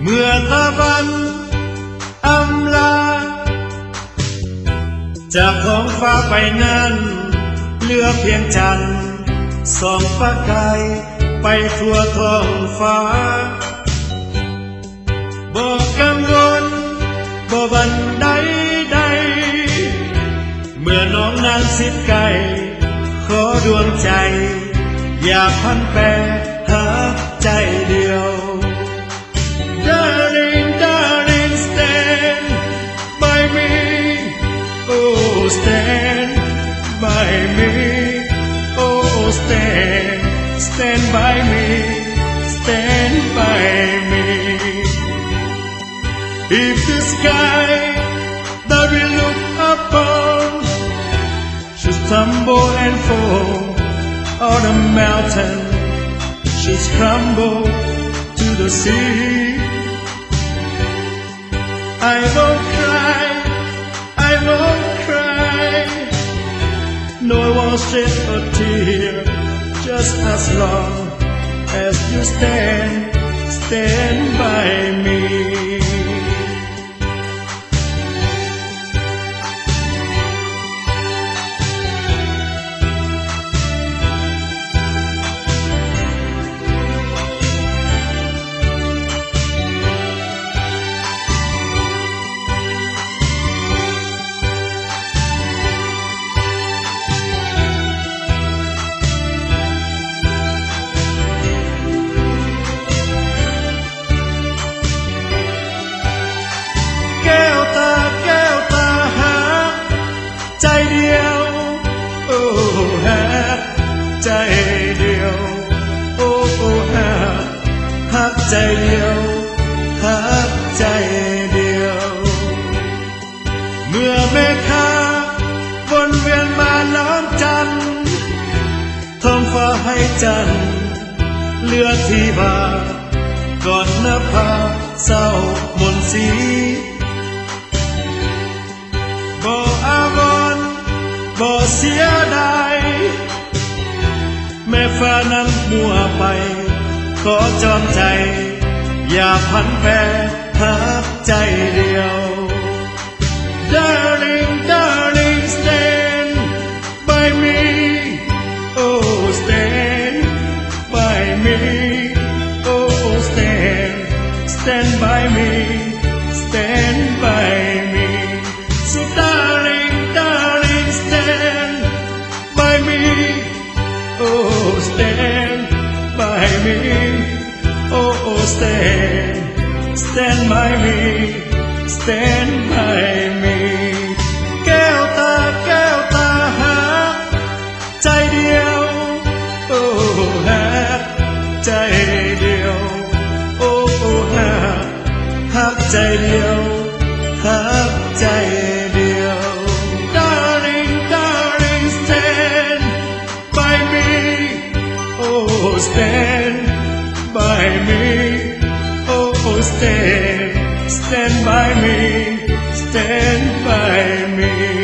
เมื่อตะวันอำลาจากท้องฟ้าไปนั้นเหลือเพียงจันทร์ส่องประกายไปทั่วท้องฟ้าบ่กังวลบ่บันใดใดเมื่อน้องนั้นสิบไกลขอดวงใจอย่าพันแปรหาใจเดียว Darling darling stand by me oh stand by me oh stand by me stand by me if the sky that we look upon should tumble and fall on a mountain should crumble to the sea I won't cry I won't cry no I won't shed a tear just as long as you stand by meแก้วตาหาใจเดียวโอ้หาใจเดียวโอ้หาใจเดียวหาใจเดียวเมื่อเมฆาวนเวียนมาล้อมจันทร์ท้องฟ้าให้จันทร์เหลือที่บาก่อนนภาเศร้ามนสีบ่อาวรณ์บ่เสียดายแม้ฟ้านั้นมัวไปขอจอมใจอย่าพันแปรหาใจเดียว Darling darling stand by me oh stand by me oh stand by me stand by me so darling darling stand by me oh stand by me oh stand by me stand by me แก้วตาหาใจเดียวโอ้หาใจเดียวโอ้หาใจเดียวหาใจเดียว Darling darling stand by me oh stand by me oh stand by me stand by me